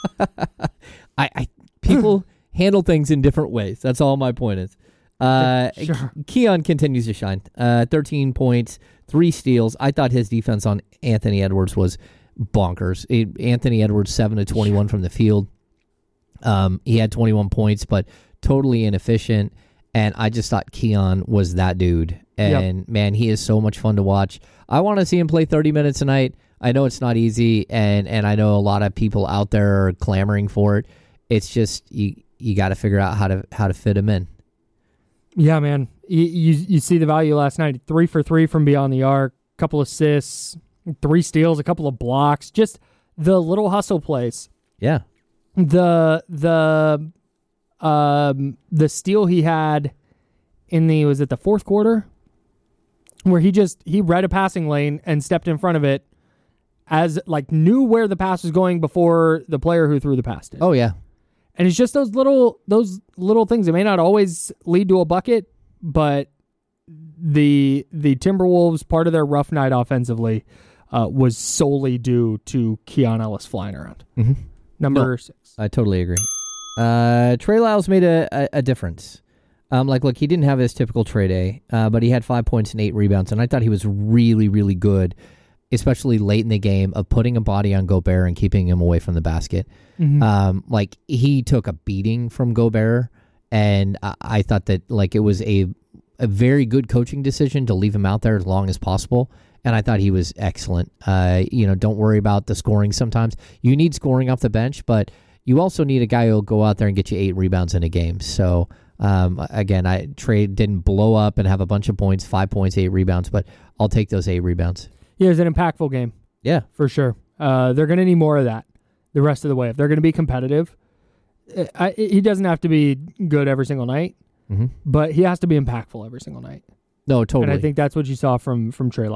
I, I people handle things in different ways. That's all my point is. Uh, Sure. Ke- Keon continues to shine. Uh, thirteen points, three steals. I thought his defense on Anthony Edwards was bonkers. It, Anthony Edwards seven to twenty-one from the field. Um, he had twenty-one points, but totally inefficient. And I just thought Keon was that dude. And Yep. man, he is so much fun to watch. I want to see him play thirty minutes a night. I know it's not easy, and, and I know a lot of people out there are clamoring for it. It's just you you got to figure out how to how to fit him in. Yeah, man. You, you you see the value last night. Three for three from beyond the arc. Couple assists, three steals, a couple of blocks. Just the little hustle plays. Yeah, The the um the steal he had in the was it the fourth quarter where he just he read a passing lane and stepped in front of it as like knew where the pass was going before the player who threw the pass did. oh yeah, And it's just those little those little things. It may not always lead to a bucket, but the the Timberwolves, part of their rough night offensively, uh, was solely due to Keon Ellis flying around. Mhm. Number No. six. I totally agree. Uh, Trey Lyles made a, a, a difference. Um, like, look, he didn't have his typical Trey day, uh, but he had five points and eight rebounds, and I thought he was really, really good, especially late in the game, of putting a body on Gobert and keeping him away from the basket. Mhm. Um, like, he took a beating from Gobert, and I, I thought that, like, it was a a very good coaching decision to leave him out there as long as possible, and I thought he was excellent. Uh, you know, don't worry about the scoring sometimes. You need scoring off the bench, but you also need a guy who'll go out there and get you eight rebounds in a game. So, um, again, I Trey didn't blow up and have a bunch of points, five points, eight rebounds, but I'll take those eight rebounds. Yeah, it was an impactful game Yeah. for sure. Uh, they're going to need more of that the rest of the way. If they're going to be competitive, uh, I, he doesn't have to be good every single night, Mm-hmm. but he has to be impactful every single night. No, totally. And I think that's what you saw from from Trey Lyles.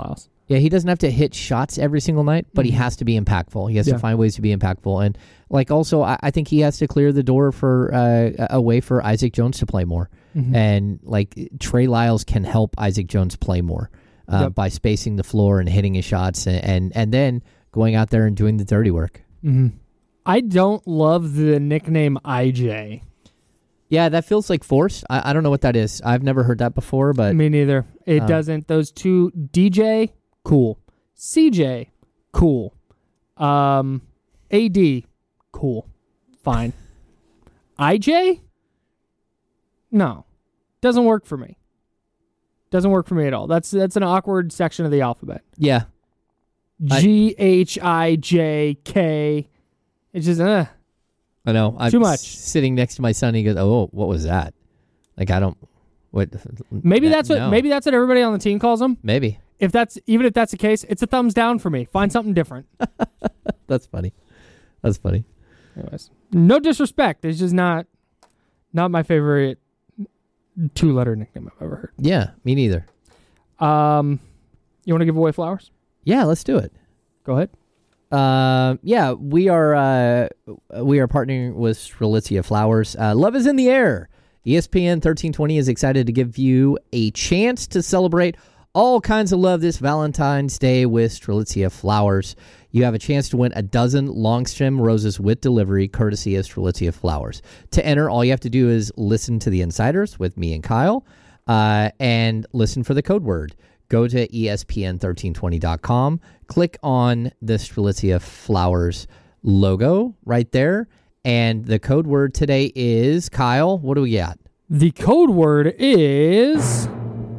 Yeah, he doesn't have to hit shots every single night, but mm-hmm. he has to be impactful. He has yeah. to find ways to be impactful. And, like, also, I, I think he has to clear the door for uh, a way for Isaac Jones to play more. Mm-hmm. And, like, Trey Lyles can help Isaac Jones play more uh, yep. by spacing the floor and hitting his shots and, and, and then going out there and doing the dirty work. Mm-hmm. I don't love the nickname I J. Yeah, that feels like forced. I, I don't know what that is. I've never heard that before, but... Me neither. It um, doesn't. Those two, D J... cool. C J, cool. Um, A D, cool. Fine. I J? No. Doesn't work for me. Doesn't work for me at all. That's that's an awkward section of the alphabet. Yeah. G H I J K. It's just, uh. I know. I'm too much. Sitting next to my son, he goes, oh, what was that? Like, I don't... What? Maybe that's what. No. Maybe that's what everybody on the team calls him. Maybe. If that's even if that's the case, it's a thumbs down for me. Find something different. That's funny. That's funny. Anyways, no disrespect. It's just not not my favorite two letter nickname I've ever heard. Yeah, me neither. Um, you want to give away flowers? Yeah, let's do it. Go ahead. Uh, yeah, we are uh, we are partnering with Strelitzia Flowers. Uh, love is in the air. E S P N thirteen twenty is excited to give you a chance to celebrate all kinds of love this Valentine's Day with Strelitzia Flowers. You have a chance to win a dozen long stem roses with delivery, courtesy of Strelitzia Flowers. To enter, all you have to do is listen to the Insiders with me and Kyle, uh, and listen for the code word. Go to E S P N thirteen twenty dot com, click on the Strelitzia Flowers logo right there, and the code word today is, Kyle, what do we got? The code word is...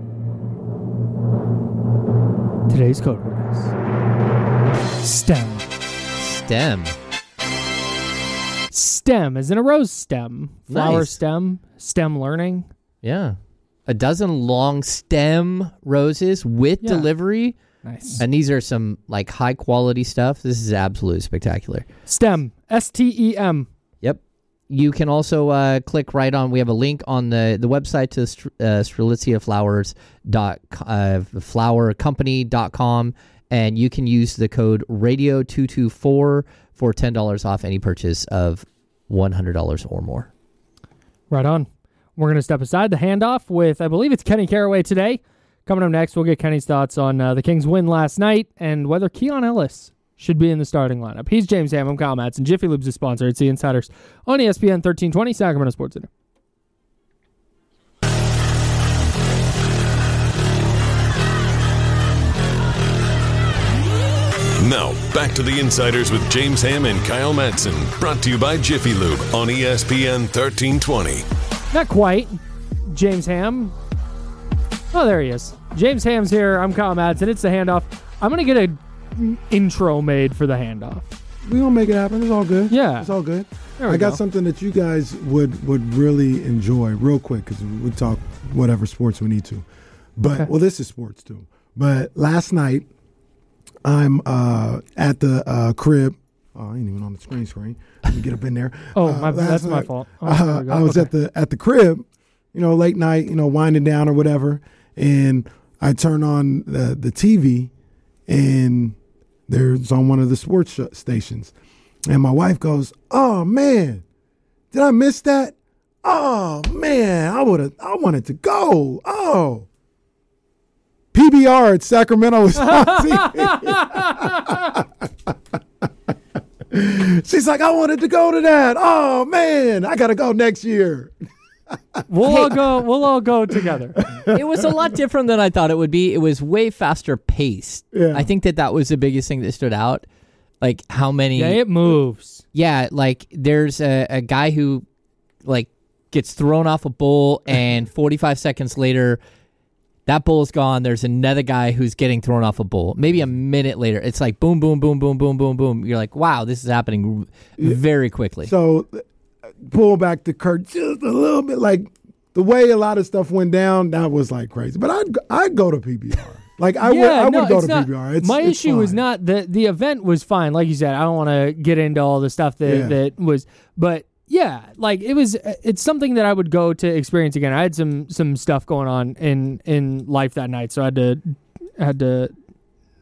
Today's code word is... STEM. STEM. STEM, as in a rose stem. Flower Nice. stem. STEM learning. Yeah. A dozen long stem roses with Yeah. delivery. Nice. And these are some like high quality stuff. This is absolutely spectacular. STEM. S T E M. Yep. You can also uh, click right on. We have a link on the, the website to uh, Strelitzia Flowers dot uh, flower company dot com, and you can use the code radio two two four for ten dollars off any purchase of one hundred dollars or more. Right on. We're going to step aside the handoff with, I believe it's Kenny Caraway today. Coming up next, we'll get Kenny's thoughts on uh, the Kings' win last night and whether Keon Ellis should be in the starting lineup. He's James Ham. I'm Kyle Madsen. Jiffy Lube's a sponsor. It's the Insiders on E S P N thirteen twenty, Sacramento Sports Center. Now, back to the Insiders with James Ham and Kyle Madsen. Brought to you by Jiffy Lube on E S P N thirteen twenty. Not quite. James Ham. Oh, there he is. James Ham's here. I'm Kyle Madsen. It's the handoff. I'm going to get an intro made for the handoff. We're going to make it happen. It's all good. Yeah. It's all good. There we I got go. something that you guys would, would really enjoy real quick because we talk whatever sports we need to. But, Okay. well, this is sports too. But last night, I'm uh, at the uh, crib. Oh, I ain't even on the screen screen. Let me get up in there. Oh, Uh, my, last that's my night, fault. Oh, uh, there we go. I was Okay. at the at the crib, you know, late night, you know, winding down or whatever, and I turn on the the T V, and there's on one of the sports sh- stations, and my wife goes, "Oh man, did I miss that? Oh man, I would have, I wanted to go. Oh, P B R at Sacramento was on T V." She's like, I wanted to go to that. Oh man, I gotta go next year. We'll all go. We'll all go together. It was a lot different than I thought it would be. It was way faster paced. Yeah. I think that that was the biggest thing that stood out. Like how many... Yeah, it moves. Yeah, like there's a, a guy who like gets thrown off a bull and forty-five seconds later that bull's gone. There's another guy who's getting thrown off a bull. Maybe a minute later, it's like boom, boom, boom, boom, boom, boom, boom. You're like, wow, this is happening very quickly. So pull back the curtain just a little bit. Like the way a lot of stuff went down, that was like crazy. But I'd I'd go to P B R. Like I yeah, would I no, would go it's to not, P B R. It's, my it's issue was fine. not the the event was fine. Like you said, I don't want to get into all the stuff that Yeah. that was, but yeah, like it was. It's something that I would go to experience again. I had some some stuff going on in in life that night, so I had to had to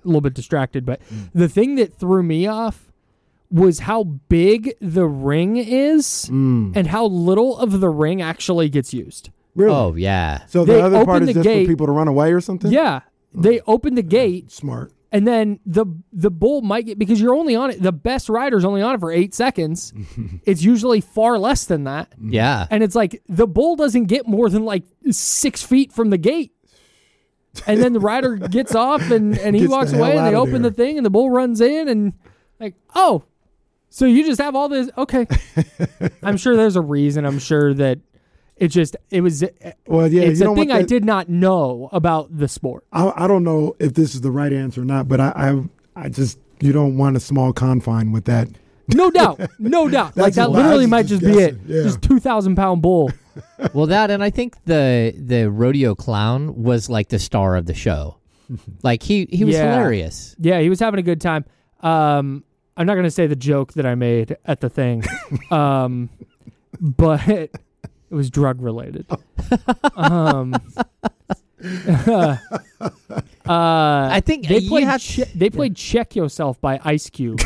a little bit distracted. But mm. the thing that threw me off was how big the ring is mm. and how little of the ring actually gets used. Really? Oh, yeah. So they the other part is just gate, for people to run away or something? Yeah. They open the gate. Smart. And then the the bull might get, because you're only on it, the best rider's only on it for eight seconds. It's usually far less than that. Yeah. And it's like the bull doesn't get more than like six feet from the gate. And then the rider gets off and, and he Gets walks the away hell and they out of open there. the thing and the bull runs in and like, oh, so you just have all this. Okay. I'm sure there's a reason. I'm sure that it just, it was, well, yeah, it's you a know thing what I that- did not know about the sport. I, I don't know if this is the right answer or not, but I, I, I just, you don't want a small confine with that. No doubt. No doubt. Like That's that a- literally that's might just just be it. guessing, yeah. Just two thousand pound bull. Well, that, and I think the the rodeo clown was like the star of the show. Like he, he was Yeah. hilarious. Yeah, he was having a good time. Um, I'm not going to say the joke that I made at the thing, um, but it was drug related. um, uh, I think they you played. have- che- they played "Check Yourself" by Ice Cube,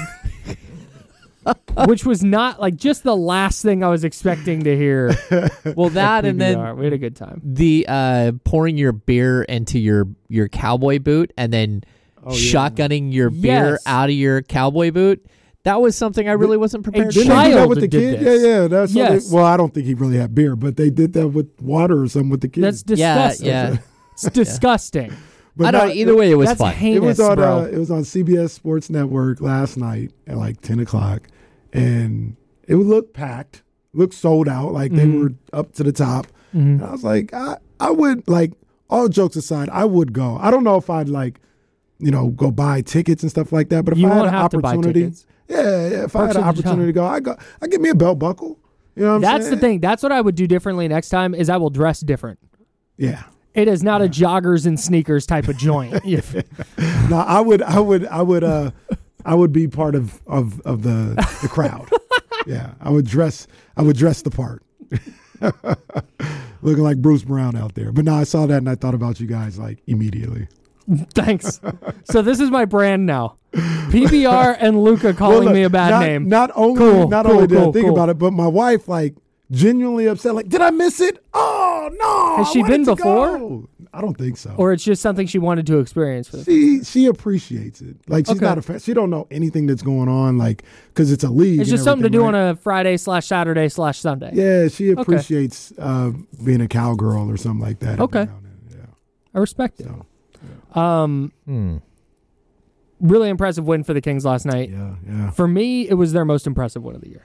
which was not like just the last thing I was expecting to hear. Well, that and then P B R. We had a good time. the uh, pouring your beer into your, your cowboy boot and then Oh, yeah. shotgunning your beer Yes. out of your cowboy boot. That was something I really wasn't prepared Didn't for. Didn't they do that child with the did kid? this. Yeah, yeah. That's what Yes. they, well, I don't think he really had beer, but they did that with water or something with the kids. That's Yeah, disgusting. yeah. It's disgusting. But I don't. not- Either way, it was That's fun. heinous, It was on bro. uh, it was on C B S Sports Network last night at like ten o'clock, and it would look packed, looked sold out, like they Mhm. were up to the top. Mhm. And I was like, I I would like all jokes aside, I would go. I don't know if I'd like, you know, go buy tickets and stuff like that, but if You I had won't an have to buy opportunity, tickets. yeah, yeah, if I Perks had an of the job. opportunity to go, I go, I give me a belt buckle. You know what I'm That's saying? the thing. That's what I would do differently next time. Is I will dress different. Yeah. It is not a joggers and sneakers type of joint. If- No, I would, I would, I would, uh, I would be part of of of the the crowd. Yeah, I would dress, I would dress the part, looking like Bruce Brown out there. But no, I saw that and I thought about you guys like immediately. Thanks. So this is my brand now. P B R and Luca calling Well, look, me a bad not, name. Not only, Cool, not cool, only did cool, I think cool. about it, but my wife like genuinely upset. Like, did I miss it? Oh no! Has I she wanted been to before? go." I don't think so. Or it's just something she wanted to experience for the she she appreciates it. Like she's Okay. not a fan. She don't know anything that's going on. Like because it's a league. It's and just something to do everything, on right? a Friday slash Saturday slash Sunday. Yeah, she appreciates uh, being a cowgirl or something like that. every Okay. now and then, Yeah. I respect it. So Um, Hmm. really impressive win for the Kings last night. yeah, yeah. For me, it was their most impressive win of the year.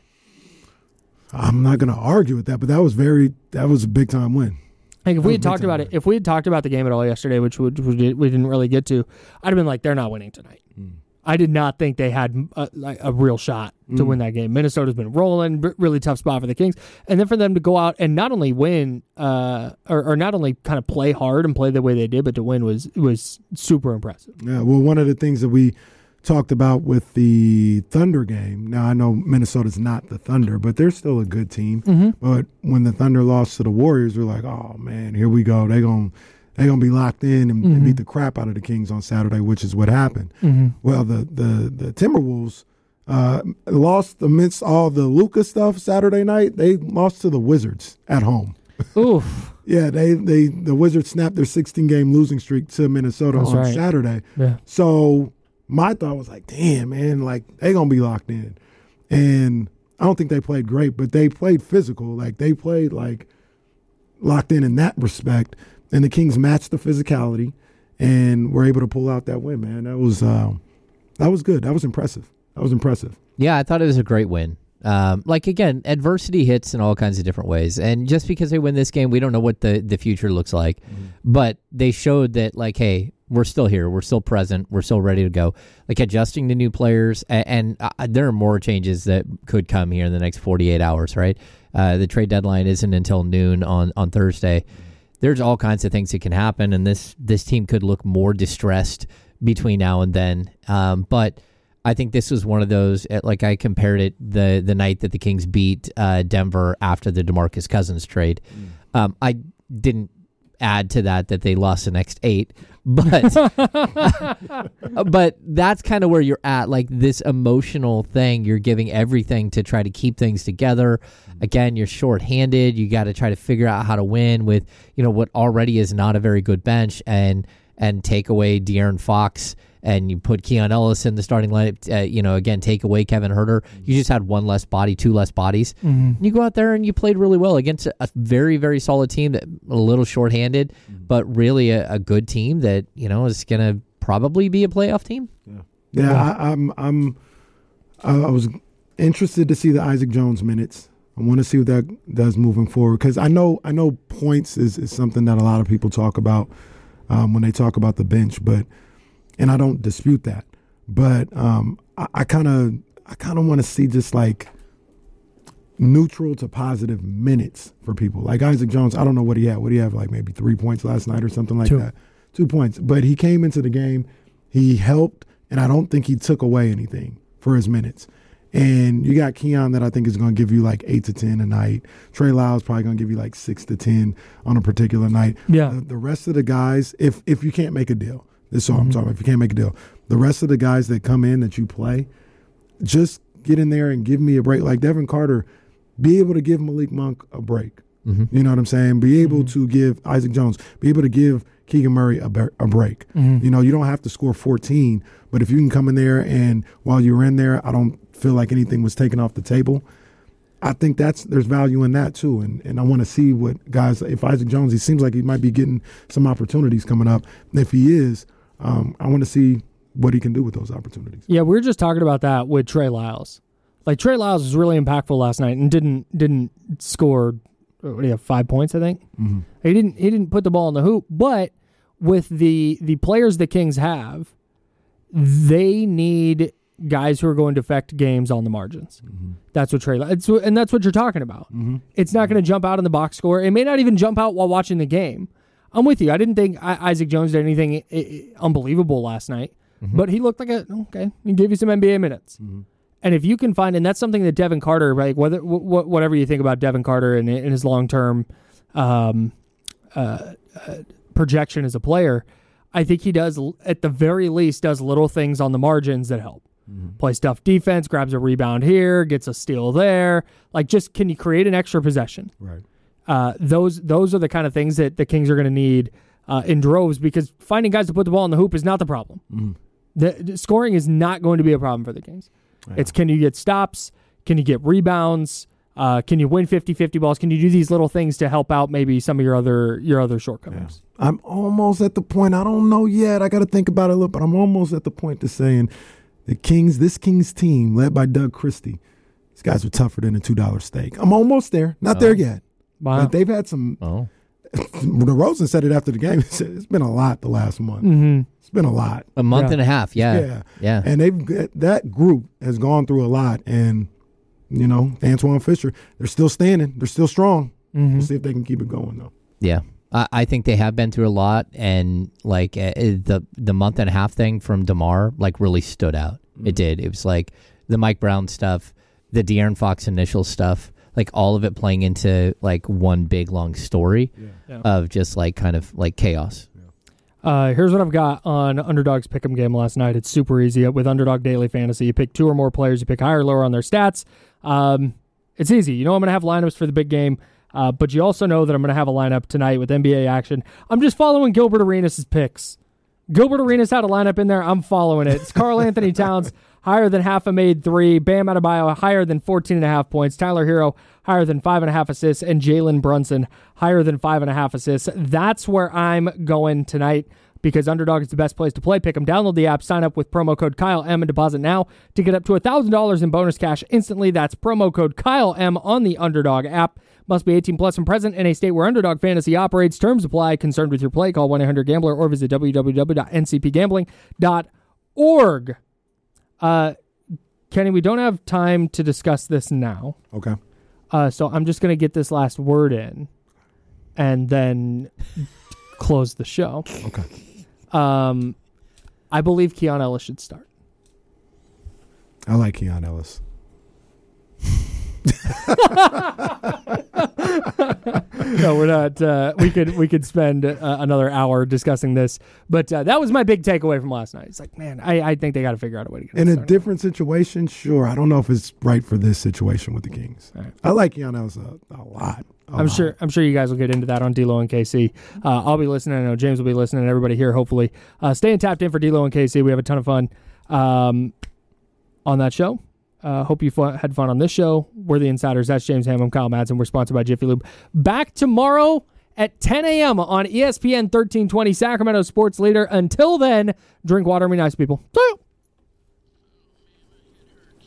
I'm not going to argue with that, but that was very that was a big time win. Like if That we was had big talked time about win. it, if we had talked about the game at all yesterday, which we, we did- we didn't really get to, I'd have been like, they're not winning tonight. Mm. I did not think they had a, like a real shot to Mm. win that game. Minnesota's been rolling, r- really tough spot for the Kings, and then for them to go out and not only win, uh, or, or not only kind of play hard and play the way they did, but to win was was super impressive. Yeah, well, one of the things that we talked about with the Thunder game. Now I know Minnesota's not the Thunder, but they're still a good team. Mm-hmm. But when the Thunder lost to the Warriors, we're like, oh man, here we go. They're gonna they're gonna be locked in and, and Mhm. beat the crap out of the Kings on Saturday, which is what happened. Mm-hmm. Well, the the the Timberwolves uh, lost amidst all the Luka stuff Saturday night. They lost to the Wizards at home. Oof. Yeah, they they the Wizards snapped their sixteen game losing streak to Minnesota That's on right. Saturday. Yeah. So my thought was like, damn, man, like they gonna be locked in. And I don't think they played great, but they played physical. Like they played like locked in in that respect. And the Kings matched the physicality and were able to pull out that win, man. That was uh, that was good. That was impressive. That was impressive. Yeah, I thought it was a great win. Um, like, again, adversity hits in all kinds of different ways. And just because they win this game, we don't know what the, the future looks like. Mm-hmm. But they showed that, like, hey, we're still here. We're still present. We're still ready to go. Like, adjusting to new players. And, and uh, there are more changes that could come here in the next forty-eight hours, right? Uh, the trade deadline isn't until noon on, on Thursday. There's all kinds of things that can happen, and this, this team could look more distressed between now and then. Um, but I think this was one of those, like I compared it the the night that the Kings beat uh, Denver after the DeMarcus Cousins trade. Mm. Um, I didn't add to that that they lost the next eight. But but that's kind of where you're at, like this emotional thing. You're giving everything to try to keep things together. Again, you're shorthanded. You got to try to figure out how to win with, you know, what already is not a very good bench, and and take away De'Aaron Fox, and you put Keon Ellis in the starting lineup. Uh, you know, again, take away Kevin Huerter. You just had one less body, two less bodies. Mm-hmm. You go out there and you played really well against a very, very solid team that a little shorthanded, mm-hmm. but really a, a good team that, you know, is going to probably be a playoff team. Yeah, yeah. I, I'm, I'm, I was interested to see the Isaac Jones minutes. I want to see what that does moving forward, because I know, I know points is, is something that a lot of people talk about um, when they talk about the bench, but. And I don't dispute that, but um, I kind of, I kind of want to see just like neutral to positive minutes for people. Like Isaac Jones, I don't know what he had. What did he have? Like maybe three points last night or something like Two. that. Two points. But he came into the game, he helped, and I don't think he took away anything for his minutes. And you got Keon that I think is going to give you like eight to ten a night. Trey Lyles probably going to give you like six to ten on a particular night. Yeah. The, the rest of the guys, if if you can't make a deal. This is all mm-hmm. I'm talking about. If you can't make a deal, the rest of the guys that come in that you play, just get in there and give me a break. Like Devin Carter, be able to give Malik Monk a break. Mm-hmm. You know what I'm saying? Be able mm-hmm. to give Isaac Jones, be able to give Keegan Murray a, a break. Mm-hmm. You know, you don't have to score fourteen, but if you can come in there and while you're in there, I don't feel like anything was taken off the table. I think that's there's value in that too, and and I want to see what guys. If Isaac Jones, he seems like he might be getting some opportunities coming up. If he is. Um, I want to see what he can do with those opportunities. Yeah, we were just talking about that with Trey Lyles. Like Trey Lyles was really impactful last night and didn't didn't score. What do you have? Five points, I think. Mm-hmm. He didn't he didn't put the ball in the hoop. But with the the players the Kings have, they need guys who are going to affect games on the margins. Mm-hmm. That's what Trey Lyles, and that's what you're talking about. Mm-hmm. It's not going to jump out in the box score. It may not even jump out while watching the game. I'm with you. I didn't think Isaac Jones did anything I- I- unbelievable last night, mm-hmm. but he looked like a, okay, he gave you some N B A minutes. Mm-hmm. And if you can find, and that's something that Devin Carter, like whether wh- whatever you think about Devin Carter and, and his long-term um, uh, uh, projection as a player, I think he does, at the very least, does little things on the margins that help. Mm-hmm. Plays tough defense, grabs a rebound here, gets a steal there. Like, just can you create an extra possession? Right. Uh, those those are the kind of things that the Kings are going to need uh, in droves, because finding guys to put the ball in the hoop is not the problem. Mm-hmm. The, the scoring is not going to be a problem for the Kings. Yeah. It's can you get stops? Can you get rebounds? Uh, can you win fifty-fifty balls? Can you do these little things to help out maybe some of your other your other shortcomings? Yeah. I'm almost at the point, I don't know yet, I got to think about it a little, but I'm almost at the point to saying the Kings, this Kings team led by Doug Christie, these guys are tougher than a two dollar steak. I'm almost there. Not oh. there yet. Wow. But they've had some. Oh. DeRozan said it after the game. He said it's been a lot the last month. Mm-hmm. It's been a lot. A month yeah. and a half. Yeah. Yeah. Yeah. And they've that group has gone through a lot. And, you know, Antoine Fisher, they're still standing. They're still strong. Mm-hmm. We'll see if they can keep it going, though. Yeah. I, I think they have been through a lot. And, like, uh, the the month and a half thing from DeMar, like, really stood out. Mm-hmm. It did. It was like the Mike Brown stuff, the De'Aaron Fox initial stuff. Like all of it playing into like one big long story yeah. Yeah. of just like kind of like chaos. Yeah. Uh, here's what I've got on Underdog's Pick'em game last night. It's super easy with Underdog Daily Fantasy. You pick two or more players. You pick higher or lower on their stats. Um, it's easy. You know I'm going to have lineups for the big game, uh, but you also know that I'm going to have a lineup tonight with N B A action. I'm just following Gilbert Arenas' picks. Gilbert Arenas had a lineup in there. I'm following it. It's Karl Anthony Towns, higher than half a made three. Bam Adebayo, higher than fourteen and a half points. Tyler Hero, higher than five and a half assists. And Jalen Brunson, higher than five and a half assists. That's where I'm going tonight, because Underdog is the best place to play. Pick 'em. Download the app, sign up with promo code Kyle M, and deposit now to get up to one thousand dollars in bonus cash instantly. That's promo code Kyle M on the Underdog app. Must be eighteen plus and present in a state where Underdog Fantasy operates. Terms apply. Concerned with your play, call one eight hundred gambler or visit w w w dot n c p gambling dot org. Uh, Kenny, we don't have time to discuss this now. Okay. Uh, so I'm just going to get this last word in and then close the show. Okay. Um, I believe Keon Ellis should start. I like Keon Ellis. No, we're not. but uh, we could we could spend uh, another hour discussing this. But uh, that was my big takeaway from last night. It's like, man, I, I think they got to figure out a way to get in it a started. different situation. Sure, I don't know if it's right for this situation with the Kings. Right. I like Keon Ellis a, a lot. a I'm lot. sure. I'm sure you guys will get into that on D-Lo and K C. Uh, I'll be listening. I know James will be listening, and everybody here, hopefully. Uh, staying tapped in for D-Lo and K C. We have a ton of fun um, on that show. Uh, hope you fun, had fun on this show. We're the Insiders. That's James Ham. I'm Kyle Madsen. We're sponsored by Jiffy Lube. Back tomorrow at ten a.m. on E S P N thirteen twenty, Sacramento Sports Leader. Until then, drink water and be nice, people. See you.